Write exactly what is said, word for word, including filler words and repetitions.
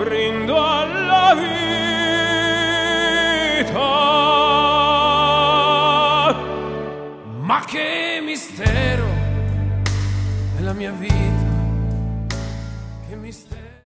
brindo alla vita. Ma che mistero è la mia vita,